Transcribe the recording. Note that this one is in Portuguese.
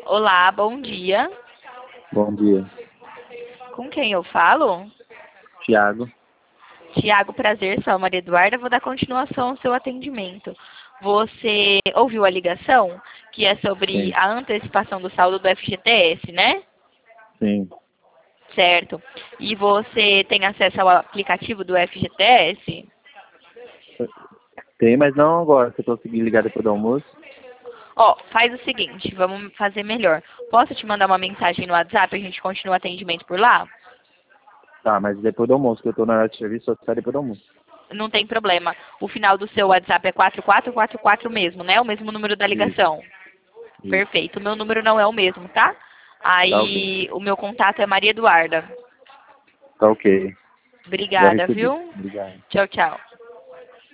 Olá, bom dia. Bom dia. Com quem eu falo? Tiago. Tiago, prazer, sou a Maria Eduarda. Vou dar continuação ao seu atendimento. Você ouviu a ligação, que é sobre Sim. a antecipação do saldo do FGTS, né? Sim. Certo. E você tem acesso ao aplicativo do FGTS? Tem, mas não agora. Se eu conseguir ligar depois do almoço. Ó, faz o seguinte, vamos fazer melhor. Posso te mandar uma mensagem no WhatsApp e a gente continua o atendimento por lá? Tá, mas depois do almoço, que eu tô na hora de serviço, só sai depois do almoço. Não tem problema. O final do seu WhatsApp é 4444 mesmo, né? O mesmo número da Isso. ligação. Isso. Perfeito. O meu número não é o mesmo, tá? Tá ok. Aí o meu contato é Maria Eduarda. Tá ok. Já Obrigada, recebi. viu? Obrigado. Tchau, tchau.